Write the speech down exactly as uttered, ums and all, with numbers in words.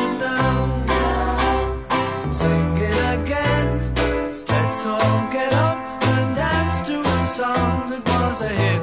and down. Sing it again. Let's all get up and dance to a song that was a hit.